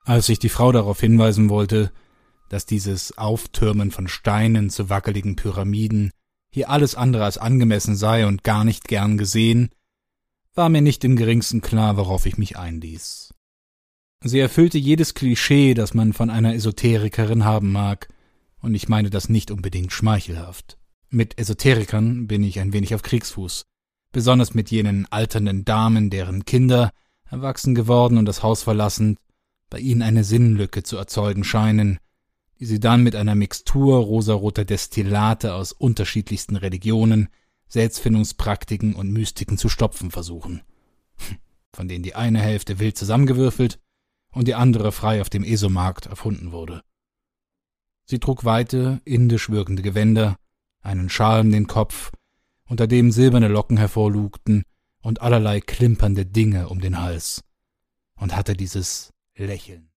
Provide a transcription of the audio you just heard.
Als ich die Frau darauf hinweisen wollte, dass dieses Auftürmen von Steinen zu wackeligen Pyramiden hier alles andere als angemessen sei und gar nicht gern gesehen, war mir nicht im geringsten klar, worauf ich mich einließ. Sie erfüllte jedes Klischee, das man von einer Esoterikerin haben mag, und ich meine das nicht unbedingt schmeichelhaft. Mit Esoterikern bin ich ein wenig auf Kriegsfuß, besonders mit jenen alternden Damen, deren Kinder, erwachsen geworden und das Haus verlassen, bei ihnen eine Sinnlücke zu erzeugen scheinen, die sie dann mit einer Mixtur rosaroter Destillate aus unterschiedlichsten Religionen, Selbstfindungspraktiken und Mystiken zu stopfen versuchen, von denen die eine Hälfte wild zusammengewürfelt und die andere frei auf dem ESO-Markt erfunden wurde. Sie trug weite, indisch wirkende Gewänder, einen Schal um den Kopf, unter dem silberne Locken hervorlugten und allerlei klimpernde Dinge um den Hals, und hatte dieses Lächeln.